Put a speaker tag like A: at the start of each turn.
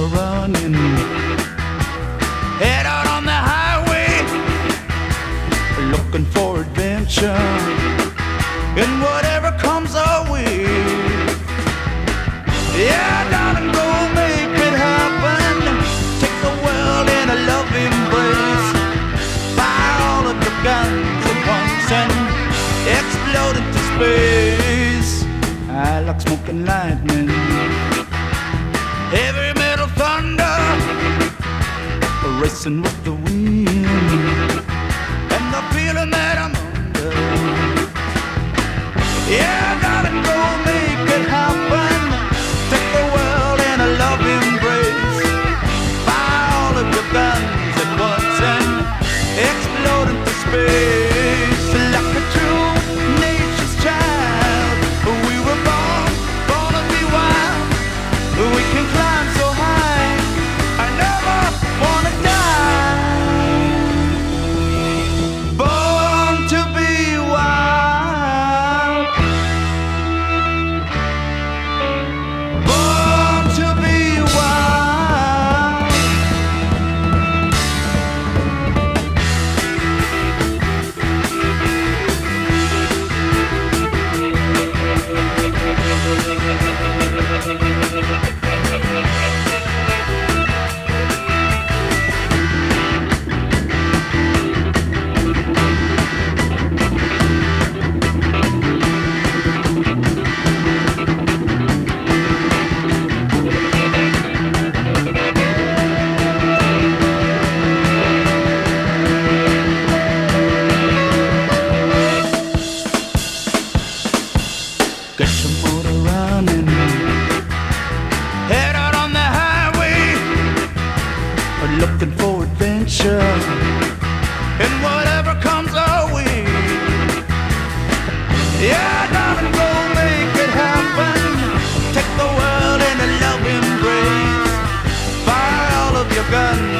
A: motor running, head out on the highway, looking for adventure and whatever comes our way. Yeah, darling, go make it happen. Take the world in a love embrace. Fire all of your guns at once and explode into space. I like smoking lightning, heavy metal thunder, racing with the wind, and the feeling that I'm under. Yeah, darling, go make it happen. Take the world in a love embrace. Fire all of your guns at once and explode into space. Like a true nature's child, we were born to be wild. We can climb so high, I never wanna die. Born to be wild. Born to be wild. Get your motor running, head out on the highway, looking for adventure and whatever comes our way. Yeah, darling, go make it happen. Take the world in a love embrace. Fire all of your guns